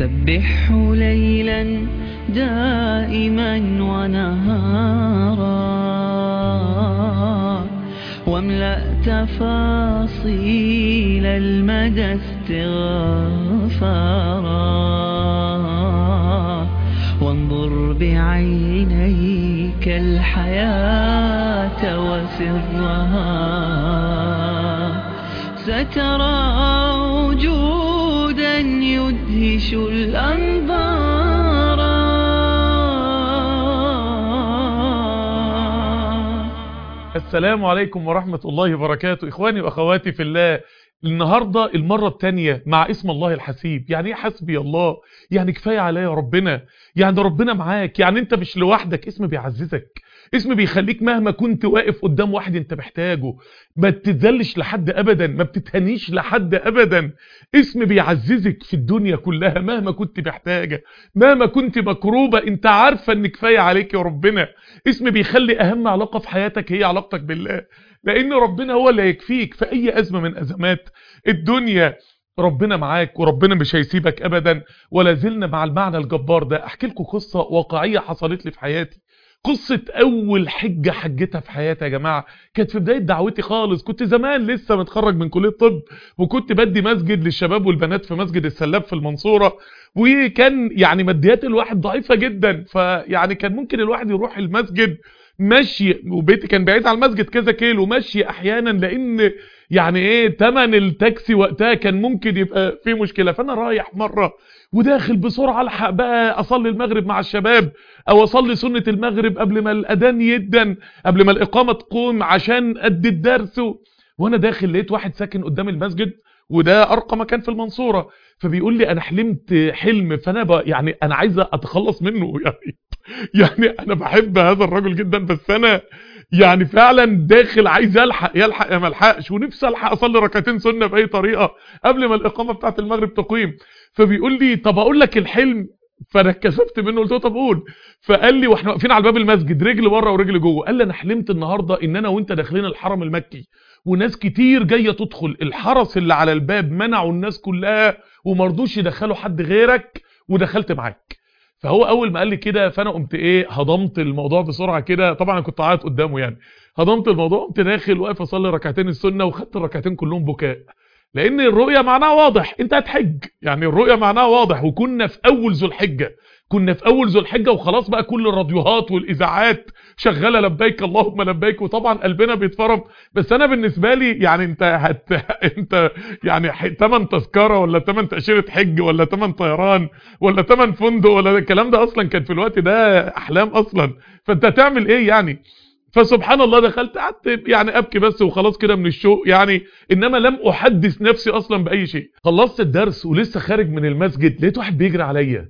سبحه ليلا دائما ونهارا واملأ تفاصيل المدى استغفارا وانظر بعينيك الحياة وسرها سترى وجودا يدهش الأنظار. السلام عليكم ورحمة الله وبركاته. إخواني وأخواتي في الله، النهاردة المرة التانية مع اسم الله الحسيب. يعني ايه حسبي الله؟ يعني كفاية عليا ربنا، يعني ربنا معاك، يعني انت مش لوحدك. اسم بيعززك، اسم بيخليك مهما كنت واقف قدام واحد انت محتاجه ما تتذلش لحد ابدا، ما بتتهنيش لحد ابدا. اسم بيعززك في الدنيا كلها مهما كنت محتاجة، مهما كنت مكروبة، انت عارفة ان كفاية عليك يا ربنا. اسم بيخلي اهم علاقة في حياتك هي علاقتك بالله، لان ربنا هو اللي هيكفيك في اي ازمة من ازمات الدنيا. ربنا معاك وربنا مش هيسيبك ابدا. ولا زلنا مع المعنى الجبار ده. احكي لكم قصة واقعية حصلت لي في حياتي، قصة اول حجة حجتها في حياتي يا جماعة. كانت في بداية دعوتي خالص، كنت زمان لسه متخرج من كلية طب، وكنت بدي مسجد للشباب والبنات في مسجد السلاب في المنصورة. وكان يعني ماديات الواحد ضعيفة جدا، فيعني كان ممكن الواحد يروح المسجد ماشي، وبيتي كان بعيد على المسجد كذا كيلو ماشي احيانا، لان يعني ايه تمن التاكسي وقتها كان ممكن يبقى فيه مشكلة. فانا رايح مرة وداخل بسرعة الحق بقى اصلي المغرب مع الشباب، او اصلي سنة المغرب قبل ما الاذان يدن، قبل ما الاقامة تقوم عشان ادي الدرس. وانا داخل لقيت واحد ساكن قدام المسجد، وده ارقى مكان في المنصورة، فبيقول لي انا حلمت حلم، فانا يعني انا عايز اتخلص منه يعني انا بحب هذا الرجل جدا، بس انا يعني فعلا داخل عايز يلحق يا ملحقش، ونفسي الحق اصلي ركعتين سنة باي طريقة قبل ما الاقامة بتاعت المغرب تقيم. فبيقول لي طب اقول لك الحلم، فانا اتكسفت منه قلت له طب قول. فقال لي واحنا واقفين على باب المسجد رجل بره ورجل جوه، قال لي انا حلمت النهارده ان انا وانت داخلين الحرم المكي، وناس كتير جايه تدخل، الحرس اللي على الباب منعوا الناس كلها ومرضوش يدخلوا حد غيرك، ودخلت معاك. فهو اول ما قال لي كده فانا قمت ايه هضمت الموضوع بسرعه كده، طبعا انا كنت عيط قدامه يعني، هضمت الموضوع، قمت داخل واقف اصلي ركعتين السنه، وخدت الركعتين كلهم بكاء، لان الرؤيه معناها واضح، انت هتحج، يعني الرؤيه معناها واضح. وكنا في اول ذو الحجه، كنا في اول ذو الحجه، وخلاص بقى كل الراديوهات والاذاعات شغاله لبيك اللهم لبيك، وطبعا قلبنا بيتفرم. بس انا بالنسبه لي يعني انت انت يعني ثمن تذكره، ولا ثمن تاشيره حج، ولا ثمن طيران، ولا ثمن فندق، ولا الكلام ده اصلا كان في الوقت ده احلام اصلا، فانت هتعمل ايه يعني؟ فسبحان الله دخلت قعدت يعني ابكي بس وخلاص كده من الشوق يعني، انما لم احدث نفسي اصلا باي شيء. خلصت الدرس ولسه خارج من المسجد لقيت واحد بيجري عليا،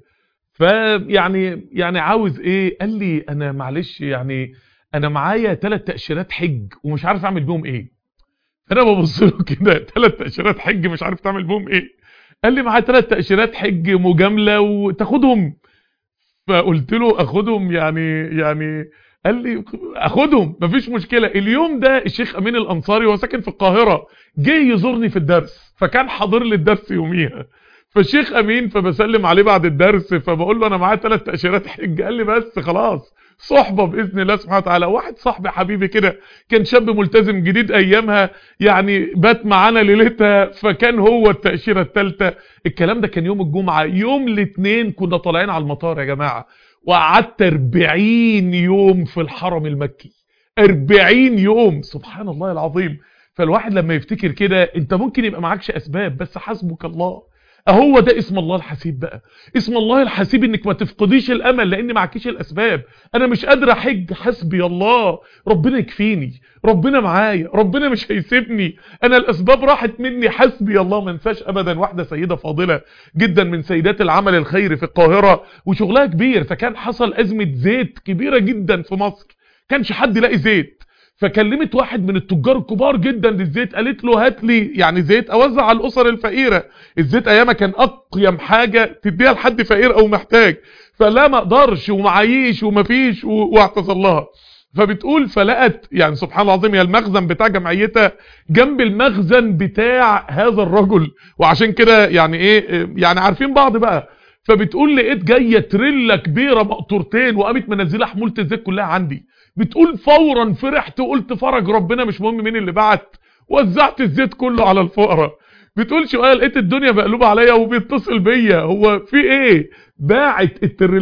يعني عاوز ايه؟ قال لي انا معلش يعني انا معايا 3 تاشيرات حج ومش عارف اعمل بيهم ايه. انا ببص له كده 3 تاشيرات حج مش عارف تعمل بيهم ايه؟ قال لي معايا 3 تاشيرات حج مجامله وتاخدهم. فقلت له اخدهم يعني قال لي اخدهم مفيش مشكلة. اليوم ده الشيخ امين الانصاري هو ساكن في القاهرة جه يزورني في الدرس، فكان حاضر لي الدرس يوميها. فالشيخ امين فبسلم عليه بعد الدرس، فبقول له انا معايا 3 تاشيرات حج. قال لي بس خلاص صحبة باذن الله سبحانه وتعالى. واحد صاحبي حبيبي كده كان شاب ملتزم جديد ايامها، يعني بات معانا ليلتها، فكان هو التاشيرة الثالثة. الكلام ده كان يوم الجمعة. يوم الاثنين كنا طالعين على المطار يا جماعة، وقعدت 40 يوم في الحرم المكي، 40 يوم، سبحان الله العظيم. فالواحد لما يفتكر كده، انت ممكن يبقى معكش اسباب بس حسبك الله. اهو ده اسم الله الحسيب بقى. اسم الله الحسيب انك ما تفقديش الامل لان معكيش الاسباب. انا مش قادر احج، حسبي الله، ربنا يكفيني، ربنا معايا، ربنا مش هيسيبني، انا الاسباب راحت مني، حسبي الله. ما انساش ابدا واحده سيده فاضله جدا من سيدات العمل الخيري في القاهره، وشغلها كبير، فكان حصل ازمه زيت كبيره جدا في مصر، كانش حد يلاقي زيت. فكلمت واحد من التجار الكبار جدا للزيت، قالت له هات لي يعني زيت اوزع على الاسر الفقيره. الزيت ايامها كان اقيم حاجه تديها لحد فقير او محتاج، فلا ما اقدرش ومعيش ومفيش واعتذر لها. فبتقول فلقت يعني سبحان الله العظيم، هي المخزن بتاع جمعيتها جنب المخزن بتاع هذا الرجل، وعشان كده يعني ايه يعني عارفين بعض بقى. فبتقول لقيت جايه تريلا كبيره مقطورتين وقامت منزله حموله الزيت كلها عندي. بتقول فورا فرحت وقلت فرج ربنا مش مهم مين اللي بعت، وزعت الزيت كله على الفقراء. بتقول شويه لقيت الدنيا مقلوبه عليا وبيتصل بيا، هو في ايه؟ باعت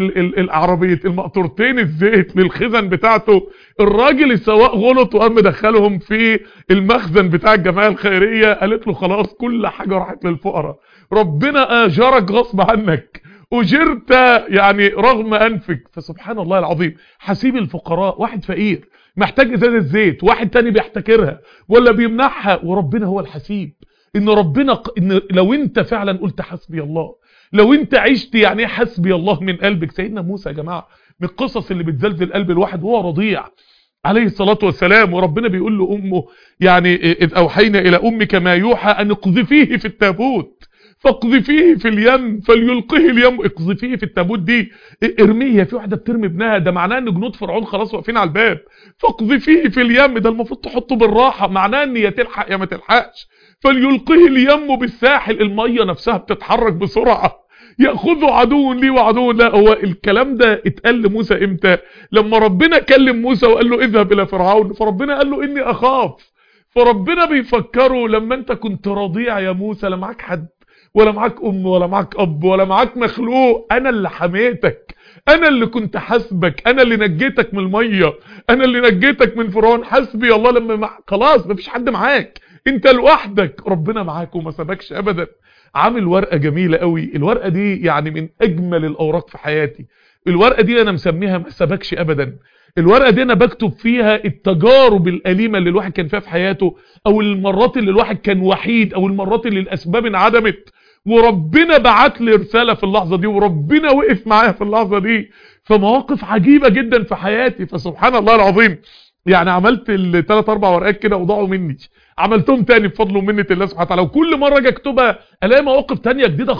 العربيه المقطورتين الزيت للخزن بتاعته. الراجل السواق غلط وقام مدخلهم في المخزن بتاع الجمعيه الخيريه. قالت له خلاص كل حاجه راحت للفقراء، ربنا اجرك غصب عنك، اجرت يعني رغم انفك. فسبحان الله العظيم، حسيب الفقراء واحد فقير محتاج ازازه زيت، واحد تاني بيحتكرها ولا بيمنعها، وربنا هو الحسيب. ان ربنا ان لو انت فعلا قلت حسبي الله، لو انت عشت يعني ايه حسبي الله من قلبك. سيدنا موسى يا جماعه من القصص اللي بتزلزل قلب الواحد وهو رضيع عليه الصلاه والسلام، وربنا بيقول له امه يعني اذ اوحينا الى امك ما يوحى ان اقذفيه في التابوت فاقذفيه في اليم فليلقه اليم. اقذفيه في التابوت دي ارميه، في واحده بترمي ابنها، ده معناه ان جنود فرعون خلاص واقفين على الباب. فاقذفيه في اليم ده المفروض تحطه بالراحه، معناه ان يا تلحق يا ما تلحقش. فليلقه اليم بالساحل، الميه نفسها بتتحرك بسرعه. ياخذه عدو لي وعدو لا. هو الكلام ده اتقال لموسى امتى؟ لما ربنا كلم موسى وقال له اذهب الى فرعون، فربنا قال له اني اخاف. فربنا بيفكره لما انت كنت رضيع يا موسى، لا معاك حد ولا معاك ام ولا معاك اب ولا معاك مخلوق، انا اللي حميتك، انا اللي كنت حاسبك، انا اللي نجيتك من الميه، انا اللي نجيتك من فرعون. حسبي الله لما خلاص مفيش حد معاك، انت لوحدك، ربنا معاك وما سابكش ابدا. عامل ورقه جميله قوي، الورقه دي يعني من اجمل الاوراق في حياتي. الورقه دي انا مسميها ما سابكش ابدا. الورقه دي انا بكتب فيها التجارب الاليمه اللي الواحد كان فيها في حياته، او المرات اللي الواحد كان وحيد، او المرات اللي الاسباب انعدمت وربنا بعت لي رساله في اللحظه دي، وربنا وقف معايا في اللحظه دي. فمواقف عجيبه جدا في حياتي. فسبحان الله العظيم، يعني عملت ال3 4 ورقات كده وضاعوا مني، عملتهم تاني بفضل ومنه الله سبحانه وتعالى، وكل مره اجي اكتبها الاقي مواقف تانية جديده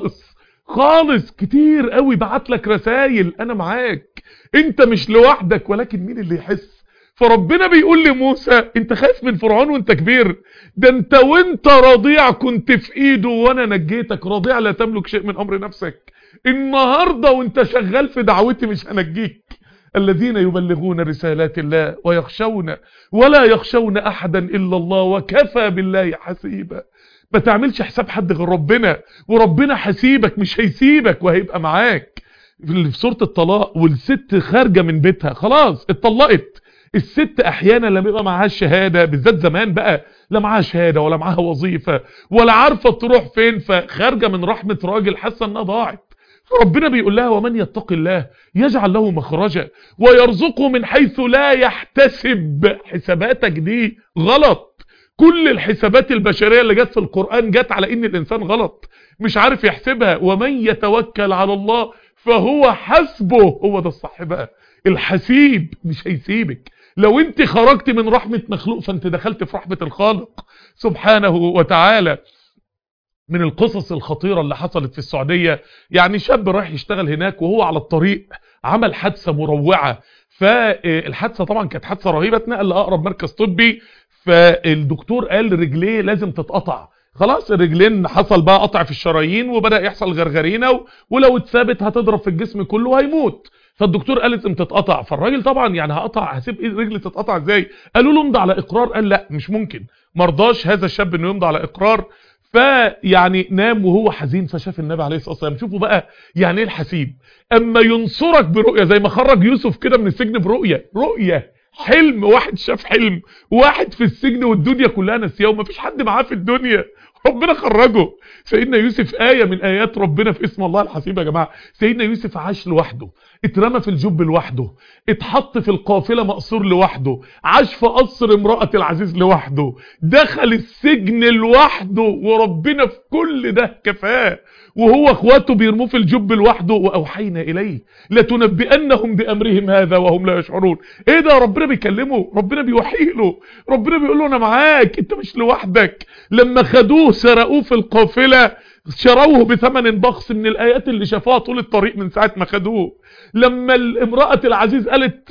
خالص كتير قوي. بعت لك رسائل انا معاك، انت مش لوحدك، ولكن مين اللي يحس؟ فربنا بيقول لموسى انت خايف من فرعون وانت كبير؟ ده انت وانت رضيع كنت في ايده وانا نجيتك. رضيع لا تملك شيء من امر نفسك. النهارده وانت شغال في دعوتي مش هنجيك. الذين يبلغون رسالات الله ويخشون ولا يخشون احدا الا الله وكفى بالله حسيبا. ما تعملش حساب حد غير ربنا، وربنا حسيبك مش هيسيبك وهيبقى معاك. في سورة الطلاق، والست خارجة من بيتها خلاص اتطلقت. الست احيانا لما يبقى معاها الشهادة، بالذات زمان بقى، لا معاها شهادة ولا معاها وظيفة ولا عارفة تروح فين، فخارجة من رحمة راجل حاسة انها ضاعت. ربنا بيقول لها ومن يتق الله يجعل له مخرجا ويرزقه من حيث لا يحتسب. حساباتك دي غلط. كل الحسابات البشرية اللي جت في القرآن جت على ان الانسان غلط مش عارف يحسبها. ومن يتوكل على الله فهو حسبه. هو ده الصح بقى. الحسيب مش هيسيبك. لو انت خرجت من رحمة مخلوق فانت دخلت في رحمة الخالق سبحانه وتعالى. من القصص الخطيرة اللي حصلت في السعودية، يعني شاب رايح يشتغل هناك وهو على الطريق عمل حادثة مروعة. فالحادثة طبعا كانت حادثة رهيبة، اتنقل لأقرب مركز طبي. فالدكتور قال رجليه لازم تتقطع، خلاص الرجلين حصل بقى قطع في الشرايين وبدأ يحصل غرغرينة، ولو اتثابت هتضرب في الجسم كله وهيموت. فالدكتور قال لازم تتقطع. فالراجل طبعا يعني هسيب ايه رجلي تتقطع ازاي؟ قالوا له امضي على اقرار. قال لا مش ممكن، مرضاش هذا الشاب انه يمضي على اقرار. فيعني نام وهو حزين، فشاف النبي عليه الصلاه والسلام. شوفوا بقى يعني ايه الحسيب، اما ينصرك برؤيه زي ما خرج يوسف كده من السجن برؤيه، رؤيه حلم. واحد شاف حلم، واحد في السجن والدنيا كلها نسياه ومفيش حد معاه في الدنيا، ربنا خرجه. سيدنا يوسف آية من آيات ربنا في اسم الله الحسيب يا جماعة. سيدنا يوسف عاش لوحده، اترمى في الجب لوحده، اتحط في القافلة مقصور لوحده، عاش في قصر امرأة العزيز لوحده، دخل السجن لوحده، وربنا في كل ده كفاه. وهو اخواته بيرموه في الجب لوحده. واوحينا اليه لتنبئنهم بامرهم هذا وهم لا يشعرون. ايه ده؟ ربنا بيكلمه، ربنا بيوحي له، ربنا بيقول له انا معاك، انت مش لوحدك. لما خدوه سرقوه في القافله شروه بثمن بخس من الآيات اللي شافوها طول الطريق من ساعة ما خدوه. لما امرأة العزيز قالت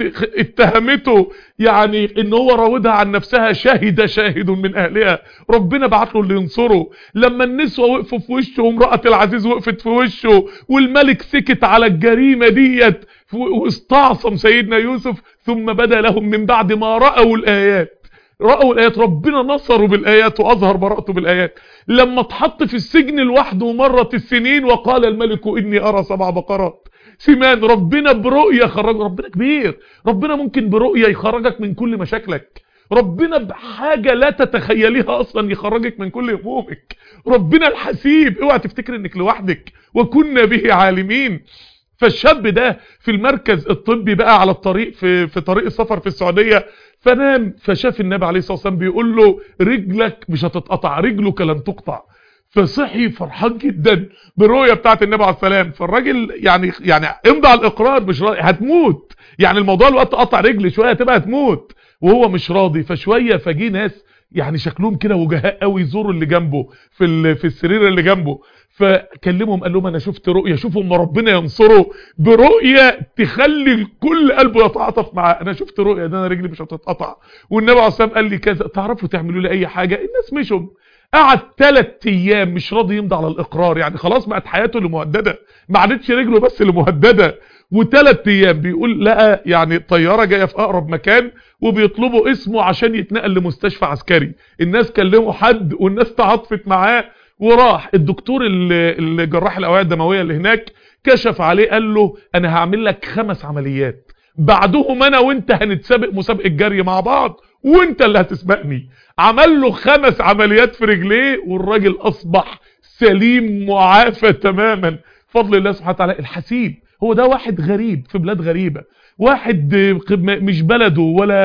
اتهمته يعني ان هو راودها عن نفسها، شهد شاهد من اهلها، ربنا بعت له اللي ينصره. لما النسوة وقفوا في وشه وامرأة العزيز وقفت في وشه والملك سكت على الجريمة ديت واستعصم سيدنا يوسف، ثم بدا لهم من بعد ما رأوا الآيات، ربنا نصره بالآيات وأظهر براءته بالآيات. لما اتحط في السجن لوحده ومرت السنين وقال الملك إني أرى 7 بقرات سمان، ربنا برؤية خرج. ربنا كبير، ربنا ممكن برؤية يخرجك من كل مشاكلك، ربنا بحاجة لا تتخيليها أصلا يخرجك من كل همومك. ربنا الحسيب، اوعى تفتكر انك لوحدك، وكنا به عالمين. فالشاب ده في المركز الطبي بقى على الطريق في طريق السفر في السعودية، فنام، فشاف النبي عليه الصلاة والسلام بيقول له رجلك مش هتتقطع، رجلك لن تقطع. فصحي فرحان جدا بالرؤية بتاعت النبي عليه السلام. فالراجل يعني امضى على الاقرار، مش راضي، هتموت يعني الموضوع الوقت قطع رجل شوية هتبقى هتموت، وهو مش راضي. فشوية فجي ناس يعني شكلهم كده وجهاء قوي يزوروا اللي جنبه في السرير اللي جنبه، فكلمهم قال لهم انا شفت رؤية، شوفوا اما ربنا ينصره برؤية تخلي كل قلبه يتعاطف معاه. انا شفت رؤية ده انا رجلي مش هتتقطع، والنبي عليه الصلاه والسلام قال لي كذا، تعرفوا تعملوا لي اي حاجة. الناس مشوا. قعد 3 ايام مش راضي يمضي على الاقرار، يعني خلاص بقت حياته اللي مهدده، ما عادتش رجله بس اللي مهدده. و3 ايام بيقول لقى يعني طياره جايه في اقرب مكان وبيطلبوا اسمه عشان يتنقل لمستشفى عسكري. الناس كلموا حد والناس تعاطفت معاه، وراح الدكتور اللي جراح الاوعيه الدمويه اللي هناك كشف عليه، قال له انا هعمل لك 5 عمليات، بعدهم انا وانت هنتسابق مسابقه جري مع بعض وانت اللي هتسبقني. عمل له 5 عمليات في رجليه والراجل اصبح سليم معافى تماما فضل الله سبحانه وتعالى. الحسيب هو ده واحد غريب في بلاد غريبة، واحد مش بلده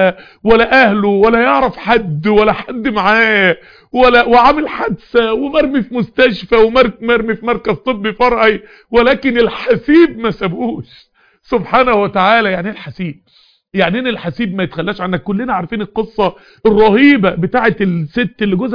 ولا اهله ولا يعرف حد ولا حد معاه وعامل حادثة ومرمي في مستشفى ومرمي في مركز طبي فرعي، ولكن الحسيب ما سابوش سبحانه وتعالى. يعني الحسيب، يعني ان الحسيب ما يتخلاش عنك. كلنا عارفين القصة الرهيبة بتاعة الست اللي جوزها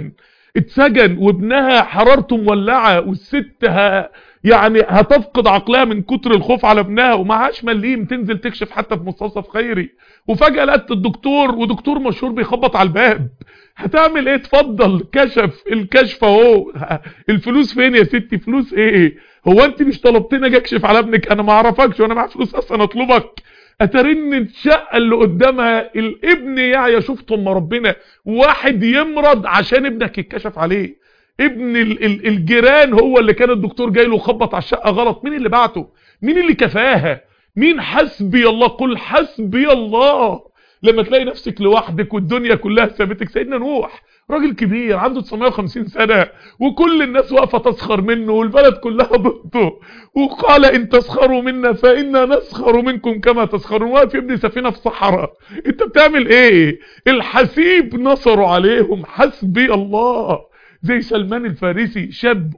اتسجن وابنها حرارته مولعة، والست يعني هتفقد عقلها من كتر الخوف على ابنها ومعهاش مليم تنزل تكشف حتى في مستوصف خيري، وفجأة لقت الدكتور ودكتور مشهور بيخبط على الباب. هتعمل ايه؟ اتفضل كشف الكشف اهو. الفلوس فين يا ستي؟ فلوس ايه؟ هو انت مش طلبتني اجي اكشف على ابنك؟ انا ما اعرفكش وانا معايا فلوس اصلا اطلبك؟ اترن الشقه اللي قدامها الابن يعيا. شفت ام ربنا واحد يمرض عشان ابنك يتكشف عليه، ابن الجيران هو اللي كان الدكتور جاي له خبط على الشقه غلط، مين اللي بعته؟ مين اللي كفاها؟ مين؟ حسبي الله، قل حسبي الله. لما تلاقي نفسك لوحدك والدنيا كلها سابتك. سيدنا نوح راجل كبير عنده 950 سنة وكل الناس واقفة تسخر منه والبلد كلها ضده، وقال ان تسخروا منا فإنا نسخر منكم كما تسخرون. واقف يبني سفينة في صحراء، انت بتعمل ايه؟ الحسيب نصروا عليهم. حسبي الله. زي سلمان الفارسي، شاب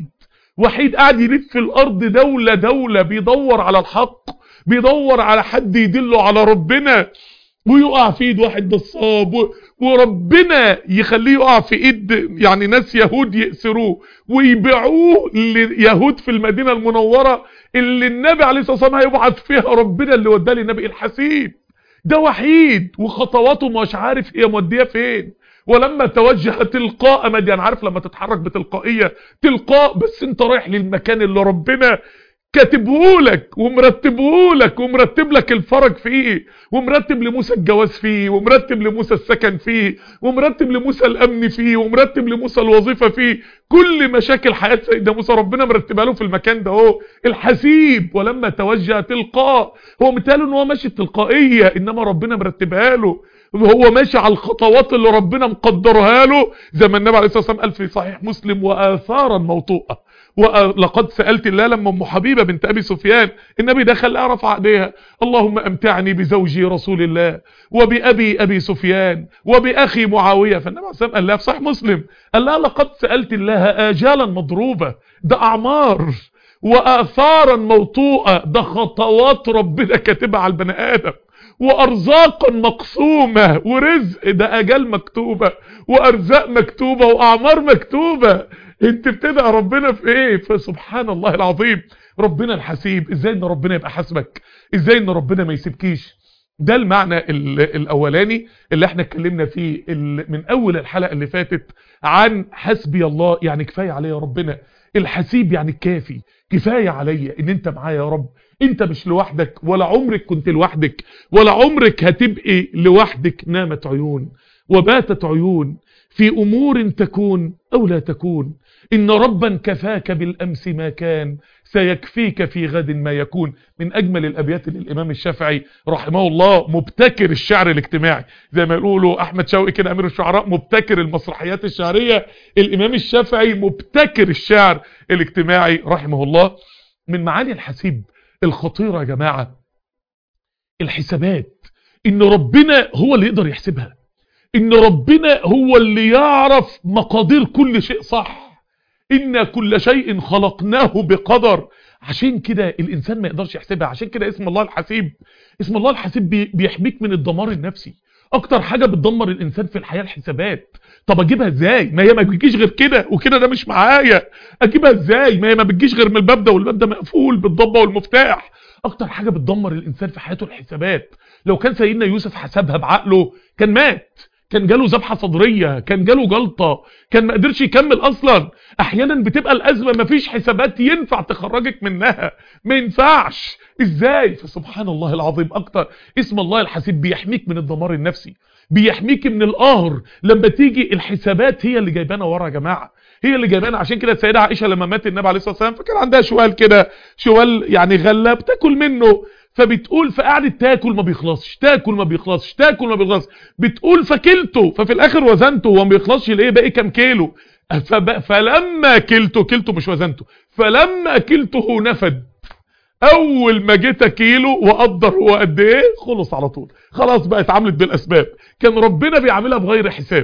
وحيد قاعد يلف في الارض دولة بيدور على الحق، بيدور على حد يدله على ربنا، ويقع في ايد واحد نصاب وربنا يخليه يقع في ايد يعني ناس يهود يأسروه ويبيعوه ليهود في المدينة المنورة اللي النبي عليه الصلاة والسلام هيبعث فيها ربنا اللي وداه للنبي. الحسيب ده وحيد وخطواته مش عارف هي موديه فين. ولما توجه تلقاء مدين، عارف لما تتحرك بتلقائية تلقاء بس انت رايح للمكان اللي ربنا كاتبهولك ومرتبهولك ومرتب لك الفرج فيه، ومرتب لموسى الجواز فيه، ومرتب لموسى السكن فيه، ومرتب لموسى الامن فيه، ومرتب لموسى الوظيفة فيه. كل مشاكل حياة سيدنا موسى ربنا مرتبها له في المكان ده اهو. الحسيب ولما توجه تلقاء، هو مثاله ان هو ماشي التلقائية انما ربنا مرتبها له، وهو ماشي على الخطوات اللي ربنا مقدرها له. زي ما النبي عليه الصلاة والسلام قال في صحيح مسلم وآثارا موطوءة. ولقد سألت الله لما ام حبيبة بنت ابي سفيان النبي دخل اعرف عقدها، اللهم امتعني بزوجي رسول الله وبأبي سفيان وبأخي معاوية. فالنبي عليه الصلاة والسلام قال لها في صحيح مسلم، قال لها لقد سألت الله آجالا مضروبة، ده اعمار، وآثارا موطوءة، ده خطوات ربنا كاتبها على البني آدم، وارزاقا مقسومة، ورزق ده اجال مكتوبة وارزاق مكتوبة واعمار مكتوبة. انت بتدعي ربنا في ايه؟ فسبحان الله العظيم، ربنا الحسيب. ازاي ان ربنا يبقى حاسبك؟ ازاي ان ربنا ما يسيبكيش؟ ده المعنى الاولاني اللي احنا اتكلمنا فيه من اول الحلقة اللي فاتت عن حسبي الله، يعني كفاية عليا ربنا. الحسيب يعني الكافي، كفاية عليا ان انت معايا يا رب. انت مش لوحدك، ولا عمرك كنت لوحدك، ولا عمرك هتبقي لوحدك. نامت عيون وباتت عيون في امور تكون او لا تكون، ان ربا كفاك بالامس ما كان، سيكفيك في غد ما يكون. من اجمل الابيات للامام الشافعي رحمه الله، مبتكر الشعر الاجتماعي، زي ما يقولوا احمد شوقي كده امير الشعراء، مبتكر المسرحيات الشعريه. الامام الشافعي مبتكر الشعر الاجتماعي رحمه الله. من معاني الحسيب الخطيره يا جماعه الحسابات، ان ربنا هو اللي يقدر يحسبها، ان ربنا هو اللي يعرف مقادير كل شيء صح. إن كل شيء خلقناه بقدر. عشان كده الإنسان ما يقدرش يحسبها. عشان كده اسم الله الحسيب، اسم الله الحسيب بيحميك من الدمار النفسي. أكتر حاجة بتدمر الإنسان في الحياة الحسابات. طب أجيبها إزاي؟ ما هي ما بتجيش غير كده، وكده ده مش معايا. أجيبها إزاي؟ ما هي ما بتجيش غير من الباب ده، والباب ده مقفول بالضبة والمفتاح. أكتر حاجة بتدمر الإنسان في حياته الحسابات. لو كان سيدنا يوسف حسبها بعقله كان مات، كان جاله ذبحة صدرية، كان جاله جلطة، كان ما قدرش يكمل اصلا. احيانا بتبقى الازمة مفيش حسابات ينفع تخرجك منها، ما ينفعش. ازاي؟ فسبحان الله العظيم، اكتر اسم الله الحسيب بيحميك من الدمار النفسي، بيحميك من القهر لما تيجي الحسابات. هي اللي جايبانا ورا يا جماعة، هي اللي جايبانا. عشان كده السيدة عائشة لما مات النبي عليه الصلاة والسلام، فكان عندها شوال كده، شوال يعني غلة بتاكل منه، فبتقول فقعدت تاكل ما بيخلصش، تاكل ما بيخلصش، تاكل ما بيخلصش. بتقول فكلته، ففي الاخر وزنته وما بيخلصش ليه، باقي كام كيلو. فلما كلته مش وزنته، فلما كلته نفد. اول ما جيت كيلو وقدر هو قد ايه، خلص على طول، خلاص بقى اتعاملت بالاسباب. كان ربنا بيعملها بغير حساب.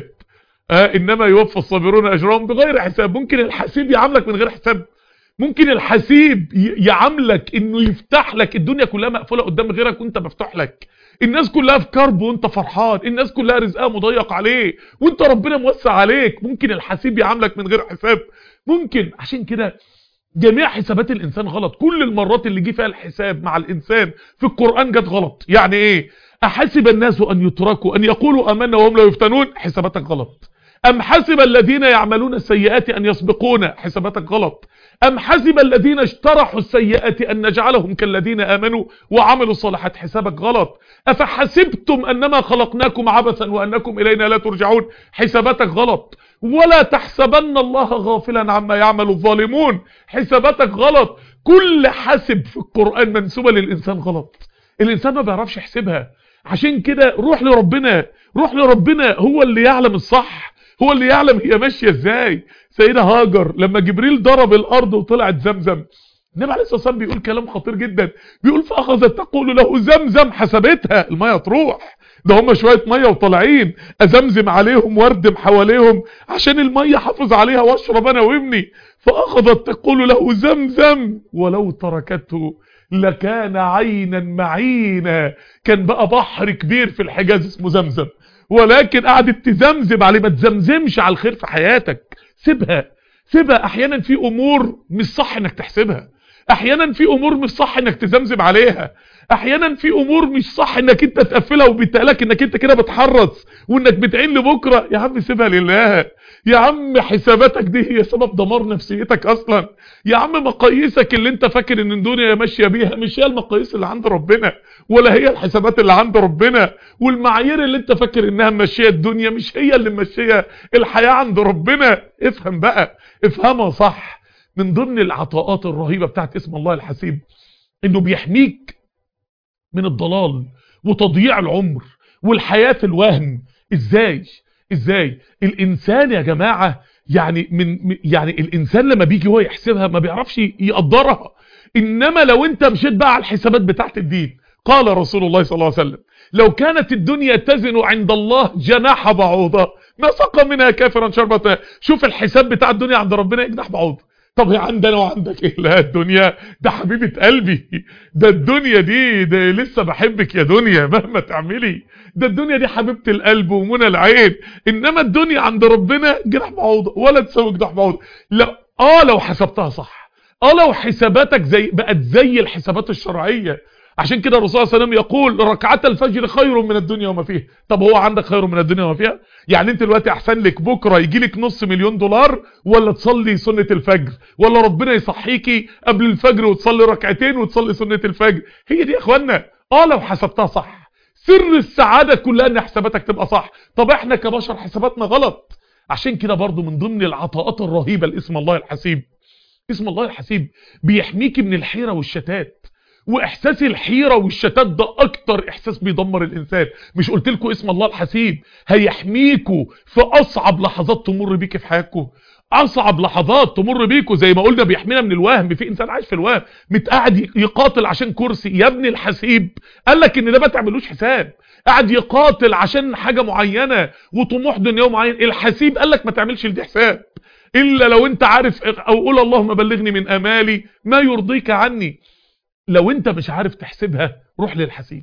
انما يوفى الصابرون اجرهم بغير حساب. ممكن الحسيب يعاملك من غير حساب، ممكن الحسيب يعاملك انه يفتح لك الدنيا كلها مقفولة قدام غيرك وانت مفتوح لك، الناس كلها في كرب وانت فرحان، الناس كلها رزقها مضيق عليه وانت ربنا موسع عليك. ممكن الحسيب يعاملك من غير حساب، ممكن. عشان كده جميع حسابات الانسان غلط. كل المرات اللي جه فيها الحساب مع الانسان في القرآن جت غلط. يعني ايه؟ احسب الناس ان يتركوا ان يقولوا امنا وهم لا يفتنون، حساباتك غلط. ام حسب الذين يعملون السيئات ان يسبقون، حساباتك غلط. ام حسب الذين اجترحوا السيئات ان نجعلهم كالذين امنوا وعملوا الصالحات، حسابك غلط. افحسبتم انما خلقناكم عبثا وانكم الينا لا ترجعون، حساباتك غلط. ولا تحسبن الله غافلا عما يعمل الظالمون، حساباتك غلط. كل حسب في القرآن منسوبة للإنسان غلط. الإنسان ما بيعرفش يحسبها. عشان كده روح لربنا، روح لربنا، هو اللي يعلم الصح، هو اللي يعلم هي ماشية ازاي. سيدة هاجر لما جبريل ضرب الأرض وطلعت زمزم، النبي عليه الصلاة والسلام بيقول كلام خطير جدا، بيقول فأخذت تقول له زمزم، حسبتها المية تروح، ده هم شوية مية وطالعين، أزمزم عليهم واردم حواليهم عشان المية حافظ عليها واشرب أنا وابني. فأخذت تقول له زمزم ولو تركته لكان عينا معينا، كان بقى بحر كبير في الحجاز اسمه زمزم، ولكن قعدت تزمزم عليه. ما تزمزمش على الخير في حياتك، سيبها، سيبها. احيانا في امور مش صح انك تحسبها، احيانا في امور مش صح انك تزمزم عليها، احيانا في امور مش صح انك انت تقفلها وبتقلك انك انت كده بتحرص وانك بتعين لبكره. يا عم سيبها لله، يا عم حساباتك دي هي سبب دمار نفسيتك اصلا. يا عم مقاييسك اللي انت فاكر ان الدنيا ماشيه بيها مش هي المقاييس اللي عند ربنا، ولا هي الحسابات اللي عند ربنا، والمعايير اللي انت فاكر انها ماشيه الدنيا مش هي اللي ماشيه الحياه عند ربنا. افهم بقى، افهمها صح. من ضمن العطاءات الرهيبه بتاعت اسم الله الحسيب انه بيحميك من الضلال وتضييع العمر والحياة في الوهم. ازاي الانسان يا جماعة يعني الانسان لما بيجي هو يحسبها ما بيعرفش يقدرها. انما لو انت مشيت بقى على الحسابات بتاعت الدين، قال رسول الله صلى الله عليه وسلم لو كانت الدنيا تزن عند الله جناح بعوضة ما سقى منها كافرا شربة. شوف الحساب بتاع الدنيا عند ربنا جناح بعوضة، طب هي عندنا وعندك ايه؟ لا الدنيا ده حبيبة قلبي، ده الدنيا دي ده لسه بحبك يا دنيا مهما تعملي، ده الدنيا دي حبيبة القلب ومنى العين، انما الدنيا عند ربنا جناح بعوضة ولا تساوي جناح بعوضة. لا لو حسبتها صح، لو حساباتك بقت زي الحسابات الشرعية. عشان كده الرسول صلى الله عليه وسلم يقول ركعات الفجر خير من الدنيا وما فيها. طب هو عندك خير من الدنيا وما فيها؟ يعني انت دلوقتي احسن لك بكره يجي لك $500,000 ولا تصلي سنة الفجر، ولا ربنا يصحيكي قبل الفجر وتصلي ركعتين وتصلي سنة الفجر؟ هي دي يا اخوانا لو حسبتها صح. سر السعادة كلها ان حساباتك تبقى صح. طب احنا كبشر حساباتنا غلط. عشان كده برضو من ضمن العطاءات الرهيبة لاسم الله الحسيب، اسم الله الحسيب بيحميكي من الحيرة والشتات. واحساس الحيرة والشتات ده اكتر احساس بيدمر الانسان. مش قلت لكم اسم الله الحسيب هيحميكوا في اصعب لحظات تمر بيكي في حياتكم؟ اصعب لحظات تمر بيكوا زي ما قلنا بيحمينا من الوهم. في انسان عايش في الوهم متقاعد يقاتل عشان كرسي. يا ابن الحسيب قال لك ان ده ما تعملوش حساب. قاعد يقاتل عشان حاجة معينة وطموح دنيوي معين. الحسيب قال لك ما تعملش لدي حساب الا لو انت عارف، او قول اللهم بلغني من امالي ما يرضيك عني. لو انت مش عارف تحسبها روح للحسيب.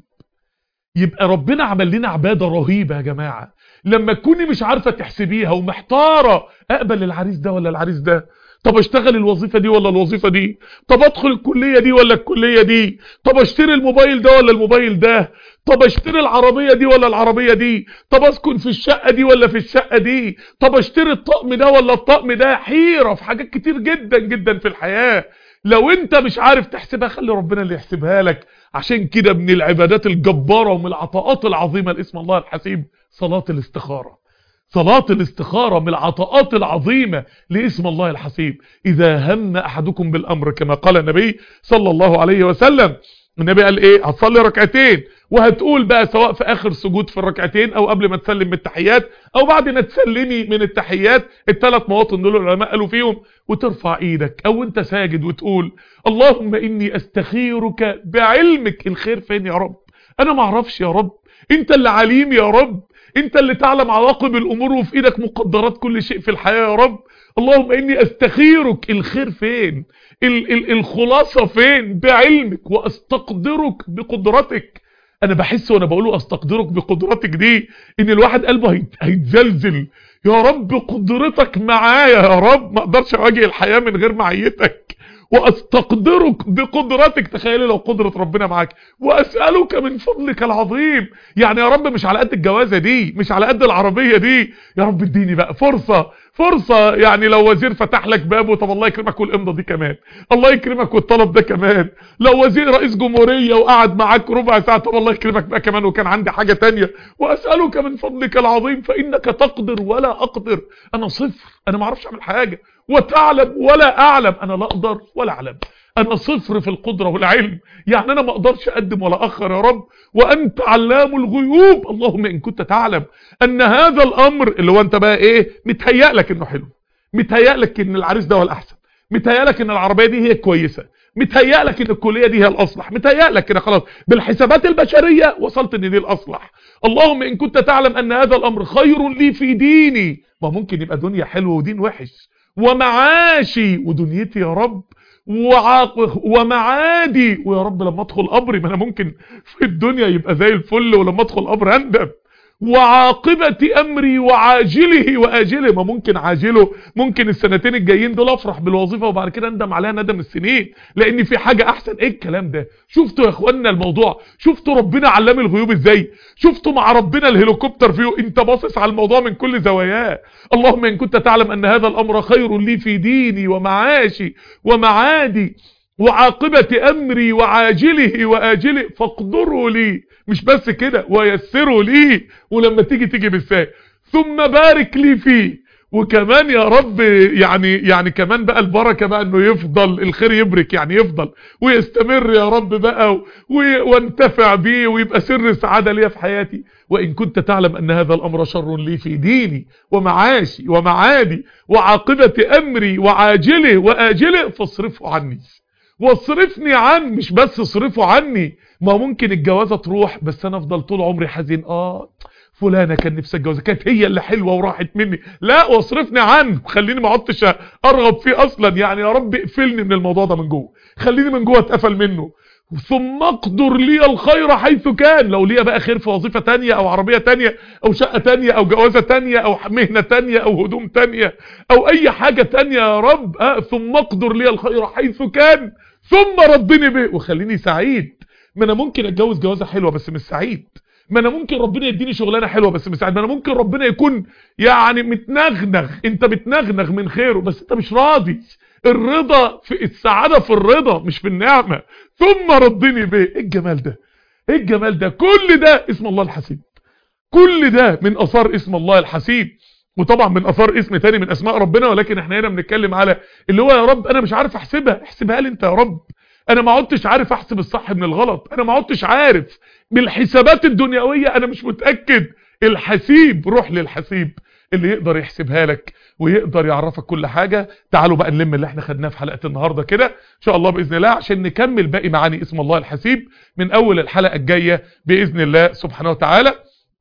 يبقى ربنا عمل لنا عبادة رهيبة يا جماعة. لما تكوني مش عارفة تحسبيها ومحتارة، اقبل العريس ده ولا العريس ده؟ طب اشتغل الوظيفة دي ولا الوظيفة دي؟ طب ادخل الكلية دي ولا الكلية دي؟ طب اشتري الموبايل ده ولا الموبايل ده؟ طب اشتري العربية دي ولا العربية دي؟ طب اسكن في الشقة دي ولا في الشقة دي؟ طب اشتري الطقم ده ولا الطقم ده؟ حيرة في حاجات كتير جدا جدا في الحياة. لو انت مش عارف تحسبها خلي ربنا اللي يحسبها لك. عشان كده من العبادات الجبارة ومن العطاءات العظيمة لاسم الله الحسيب صلاة الاستخارة. صلاة الاستخارة من العطاءات العظيمة لاسم الله الحسيب. إذا هم أحدكم بالأمر كما قال النبي صلى الله عليه وسلم، النبي قال ايه؟ هتصلي ركعتين وهتقول بقى سواء في اخر سجود في الركعتين او قبل ما تسلم من التحيات او بعد ما تسلمي من التحيات، الثلاث مواطن دول العلماء قالوا فيهم، وترفع ايدك او انت ساجد وتقول اللهم اني استخيرك بعلمك. الخير فين يا رب؟ انا ما اعرفش يا رب، انت اللي عليم يا رب، انت اللي تعلم عواقب الامور وفي ايدك مقدرات كل شيء في الحياة يا رب. اللهم اني استخيرك. الخير فين؟ الخلاصة فين؟ بعلمك، واستقدرك بقدرتك. انا بحس وانا بقوله استقدرك بقدرتك دي ان الواحد قلبه هيتزلزل. يا رب قدرتك معايا يا رب، ما اقدرش اواجه الحياة من غير معيتك. واستقدرك بقدرتك. تخيلي لو قدرة ربنا معاك. واسألك من فضلك العظيم. يعني يا رب مش على قد الجوازة دي، مش على قد العربية دي، يا رب اديني بقى فرصة. يعني لو وزير فتح لك بابه، طب الله يكرمك والامضة دي كمان، الله يكرمك والطلب ده كمان. لو وزير رئيس جمهورية وقعد معاك ربع ساعة، طب الله يكرمك بقى كمان وكان عندي حاجة تانية. واسألك من فضلك العظيم فانك تقدر ولا اقدر. انا صفر، انا ما اعرفش اعمل حاجة. وتعلم ولا اعلم، انا لا اقدر ولا اعلم. انا صفر في القدرة والعلم، يعني انا ما اقدرش اقدم ولا اخر يا رب. وانت علام الغيوب. اللهم ان كنت تعلم ان هذا الامر اللي هو انت بقى ايه متهيأ لك انه حلو، متهيأ لك ان العريس ده هو الاحسن، متهيأ لك ان العربية دي هي كويسة، متهيأ لك ان الكلية دي هي الاصلح، متهيأ لك كده خلاص بالحسابات البشرية وصلت ان دي الاصلح. اللهم ان كنت تعلم ان هذا الامر خير لي في ديني. ما ممكن يبقى دنيا حلوة ودين وحش، ومعاشي ودنيتي يا رب، ومعادي، ويا رب لما ادخل قبري، ما انا ممكن في الدنيا يبقى زي الفل ولما ادخل قبر اندم. وعاقبة امري وعاجله واجله، ما ممكن عاجله ممكن السنتين الجايين دول افرح بالوظيفة وبعد كده اندم عليها ندم السنين لان في حاجة احسن. ايه الكلام ده؟ شفتوا يا اخوانا الموضوع؟ شفتوا ربنا علام الغيوب ازاي؟ شفتوا مع ربنا الهليكوبتر فيه؟ انت باصص على الموضوع من كل زواياه. اللهم ان كنت تعلم ان هذا الامر خير لي في ديني ومعاشي ومعادي وعاقبة امري وعاجله واجله فاقدروا لي. مش بس كده، ويسروا لي، ولما تيجي بالساء، ثم بارك لي فيه. وكمان يا رب يعني كمان بقى البركة بقى انه يفضل الخير يبرك، يعني يفضل ويستمر يا رب بقى وانتفع بيه ويبقى سر سعادة لي في حياتي. وان كنت تعلم ان هذا الامر شر لي في ديني ومعاشي ومعادي وعاقبة امري وعاجله واجله فاصرفه عني. واصرفني عنه، مش بس اصرفه عني. ما ممكن الجوازة تروح بس انا افضل طول عمري حزين. فلانه كان نفسي اتجوزها، كانت هي اللي حلوه وراحت مني، لا واصرفني عنه، خليني ما عدتش ارغب فيه اصلا، يعني يا رب اقفلني من الموضوع ده من جوه، خليني من جوه اتقفل منه. ثم اقدر لي الخير حيث كان، لو ليا بقى خير في وظيفه تانية او عربيه تانية او شقه تانية او جوازه تانية او مهنه تانية او هدوم تانية او اي حاجه تانية يا رب، ثم اقدر لي الخير حيث كان ثم ردني به وخليني سعيد. ما انا ممكن اتجوز جوازه حلوه بس مش سعيد، ما انا ممكن ربنا يديني شغلانه حلوه بس مش سعيد، ما انا ممكن ربنا يكون يعني متنغنغ، انت متنغنغ من خيره بس انت مش راضي. الرضا في السعاده، في الرضا مش في النعمه. ثم ردني به. ايه الجمال ده، ايه الجمال ده، كل ده اسم الله الحسيب، كل ده من اثار اسم الله الحسيب. وطبعا من اثار اسم تاني من اسماء ربنا، ولكن احنا هنا بنتكلم على اللي هو يا رب انا مش عارف احسبها، احسبها لي انت يا رب. انا ما عدتش عارف احسب الصح من الغلط، انا ما عدتش عارف بالحسابات الدنيويه، انا مش متاكد. الحسيب، روح للحسيب اللي يقدر يحسبها لك ويقدر يعرفك كل حاجه. تعالوا بقى نلم اللي احنا خدناه في حلقه النهارده كده ان شاء الله باذن الله، عشان نكمل باقي معاني اسم الله الحسيب من اول الحلقه الجايه باذن الله سبحانه وتعالى.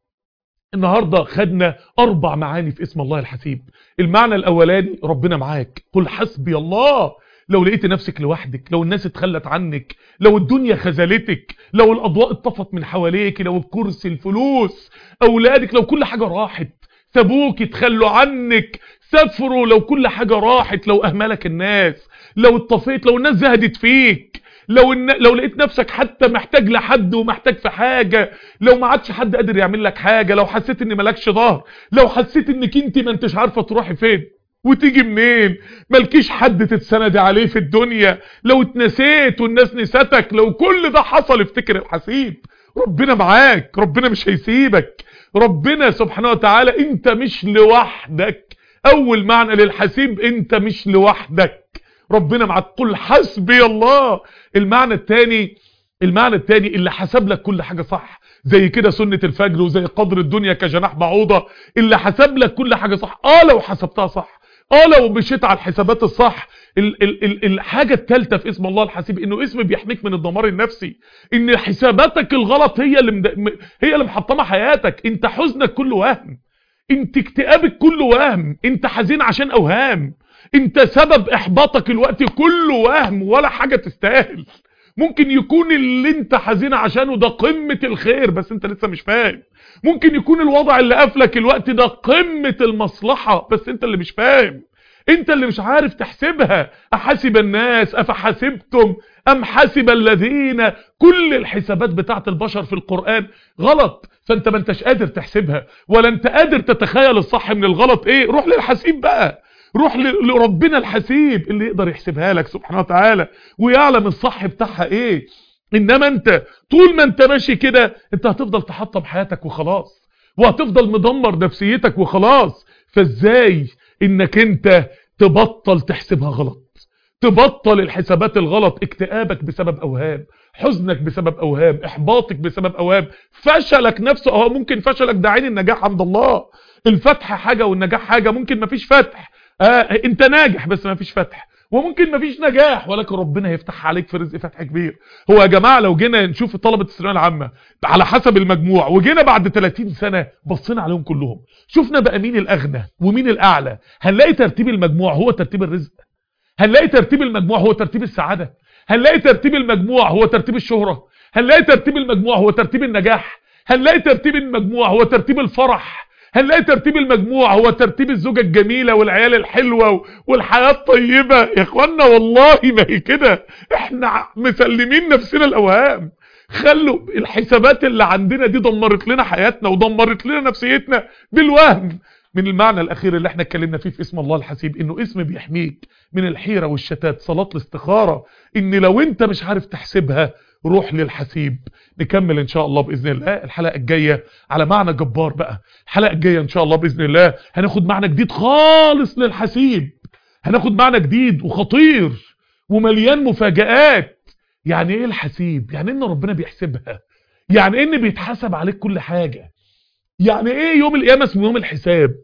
النهاردة خدنا 4 معاني في اسم الله الحسيب. المعنى الاولاني ربنا معاك، قل حسبي الله. لو لقيت نفسك لوحدك، لو الناس اتخلت عنك، لو الدنيا خذلتك، لو الاضواء اتطفت من حواليك، لو الكرسي، الفلوس، اولادك، لو كل حاجة راحت، سابوك، اتخلوا عنك، سافروا، لو كل حاجة راحت، لو اهملك الناس، لو اتطفيت، لو الناس زهدت فيك، لو لقيت نفسك حتى محتاج لحد ومحتاج في حاجة، لو ما عادش حد قادر يعمل لك حاجة، لو حسيت ان مالكش ظهر، لو حسيت انك انت ما انتش عارفة تروحي فين وتيجي منين، مالكيش حد تتسند عليه في الدنيا، لو اتنسيت والناس نسيتك، لو كل ده حصل افتكر الحسيب. ربنا معاك، ربنا مش هيسيبك، ربنا سبحانه وتعالى انت مش لوحدك. اول معنى للحسيب انت مش لوحدك، ربنا معاك، قل حسبي الله. المعنى الثاني اللي حسب لك كل حاجة صح، زي كده سنة الفجر وزي قدر الدنيا كجناح بعوضة، اللي حسب لك كل حاجة صح. لو حسبتها صح، لو مشيت على الحسابات الصح. الحاجة الثالثة في اسم الله الحسيب انه اسم بيحميك من الدمار النفسي، ان حساباتك الغلط هي اللي محطمة حياتك. انت حزنك كله وهم، انت اكتئابك كله وهم، انت حزين عشان اوهام، انت سبب احباطك الوقت كله وهم ولا حاجة تستاهل. ممكن يكون اللي انت حزين عشانه ده قمة الخير بس انت لسه مش فاهم، ممكن يكون الوضع اللي قافلك الوقت ده قمة المصلحة بس انت اللي مش فاهم، انت اللي مش عارف تحسبها. احسب الناس افحسبتم ام حسب الذين، كل الحسابات بتاعت البشر في القرآن غلط، فانت ما انتش قادر تحسبها ولا انت قادر تتخيل الصح من الغلط ايه. روح للحسيب بقى، روح لربنا الحسيب اللي يقدر يحسبها لك سبحانه وتعالى ويعلم الصح بتاعها ايه. انما انت طول ما انت ماشي كده انت هتفضل تحطم حياتك وخلاص، وهتفضل مدمر نفسيتك وخلاص. فازاي انك انت تبطل تحسبها غلط، تبطل الحسابات الغلط، اكتئابك بسبب اوهام، حزنك بسبب اوهام، احباطك بسبب اوهام، فشلك نفسه ممكن فشلك ده عين النجاح عند الله. الفتح حاجة والنجاح حاجة، ممكن مفيش فتح، انت ناجح بس مفيش فتح، وممكن مفيش نجاح ولكن ربنا يفتح عليك في رزق فتح كبير. هو يا جماعة لو جينا نشوف طلبة الثانويه العامة على حسب المجموع وجينا بعد 30 سنة بصينا عليهم كلهم شفنا بقى مين الاغنى ومين الاعلى، هنلاقي ترتيب المجموع هو ترتيب الرزق، هنلاقي ترتيب المجموع هو ترتيب السعادة، هنلاقي ترتيب المجموع هو ترتيب الشهرة، هنلاقي ترتيب المجموع هو ترتيب النجاح، هنلاقي ترتيب المجموع هو ترتيب الفرح، هنلاقي ترتيب المجموع هو ترتيب الزوجة الجميلة والعيال الحلوة والحياة الطيبة. يا اخوانا والله ما هي كده، احنا مسلمين نفسنا الاوهام. خلوا الحسابات اللي عندنا دي دمرت لنا حياتنا ودمرت لنا نفسيتنا بالوهم. من المعنى الاخير اللي احنا اتكلمنا فيه في اسم الله الحسيب انه اسم بيحميك من الحيرة والشتات، صلاة الاستخارة، ان لو انت مش عارف تحسبها روح للحسيب. نكمل ان شاء الله باذن الله الحلقه الجايه على معنى جبار بقى. الحلقه الجايه ان شاء الله باذن الله هناخد معنى جديد خالص للحسيب، هناخد معنى جديد وخطير ومليان مفاجآت. يعني ايه الحسيب؟ يعني ان ربنا بيحسبها، يعني ان بيتحسب عليك كل حاجه، يعني ايه يوم القيامه اسمه يوم الحساب،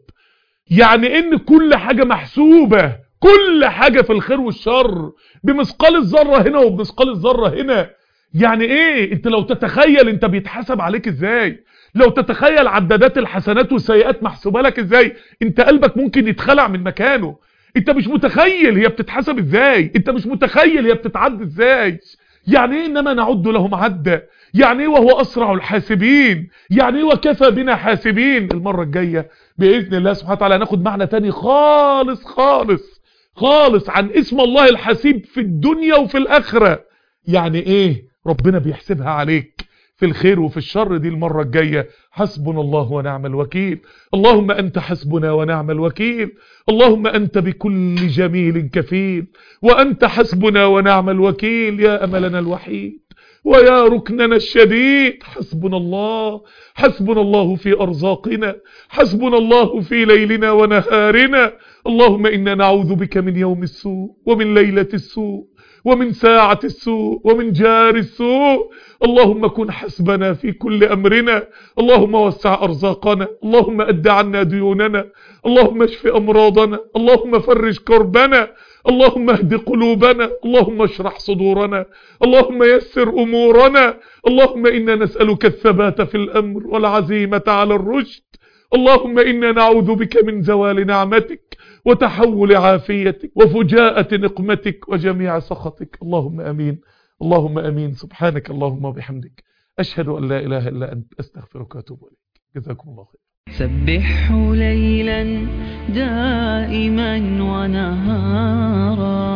يعني ان كل حاجه محسوبه، كل حاجه في الخير والشر بمثقال الذره هنا وبمثقال الذره هنا. يعني ايه انت لو تتخيل انت بيتحسب عليك ازاي، لو تتخيل عدادات الحسنات والسيئات محسوبة لك ازاي، انت قلبك ممكن يتخلع من مكانه. انت مش متخيل هي بتتحسب ازاي، انت مش متخيل هي بتتعد ازاي. يعني ايه انما نعد لهم عدا، يعني ايه وهو اسرع الحاسبين، يعني ايه وكفى بنا حاسبين. المرة الجاية باذن الله سبحانه وتعالى هناخد معنى تاني خالص خالص خالص عن اسم الله الحسيب في الدنيا وفي الاخرة. يعني ايه ربنا بيحسبها عليك في الخير وفي الشر، دي المرة الجاية. حسبنا الله ونعم الوكيل. اللهم أنت حسبنا ونعم الوكيل. اللهم أنت بكل جميل كفيل، وأنت حسبنا ونعم الوكيل. يا أملنا الوحيد ويا ركننا الشديد. حسبنا الله، حسبنا الله في أرزاقنا، حسبنا الله في ليلنا ونهارنا. اللهم إنا نعوذ بك من يوم السوء ومن ليلة السوء ومن ساعة السوء ومن جار السوء. اللهم كن حسبنا في كل أمرنا. اللهم وسع أرزاقنا، اللهم أد عنا ديوننا، اللهم اشف أمراضنا، اللهم فرج كربنا، اللهم اهد قلوبنا، اللهم اشرح صدورنا، اللهم يسر أمورنا. اللهم إنا نسألك الثبات في الأمر والعزيمة على الرشد. اللهم إنا نعوذ بك من زوال نعمتك وتحول عافيتك وفجاءة نقمتك وجميع سخطك. اللهم أمين، اللهم أمين. سبحانك اللهم وبحمدك، أشهد أن لا إله إلا أنت، أستغفرك وأتوب إليك. جزاكم الله خير. سبحه ليلا دائما ونهارا،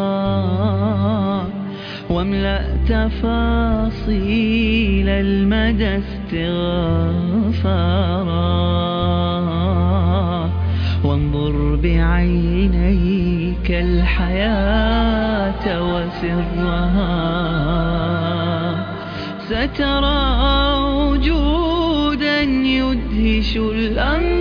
واملأ تفاصيل المدى استغفارا، وانظر بعينيك الحياة وسرها، سترى وجودا يدهش الأمر.